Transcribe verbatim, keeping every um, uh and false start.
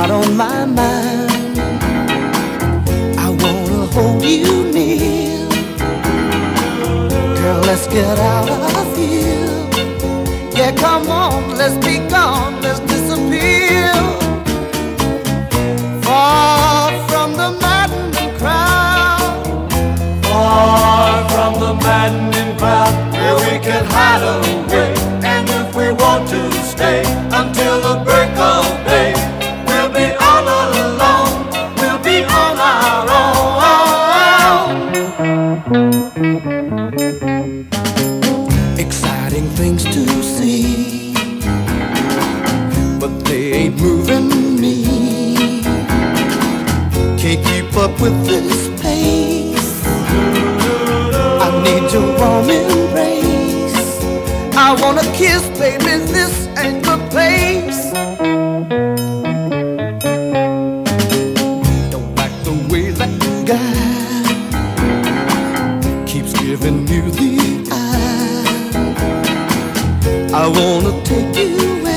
lot on my mind. I wanna hold you near. Girl, let's get out of here. Yeah, come on, let's be gone, let's disappear. Far from the maddening crowd. Far from the maddening crowd, where we can hide away. And if we want to stay until the break of day, we'll be all alone, we'll be on our own. Exciting things to see, but they ain't moving me. Can't keep up with this pace. I need your warm embrace. I wanna kiss, baby, this ain't the place. Don't like the way that guy keeps giving you the eye. I wanna take you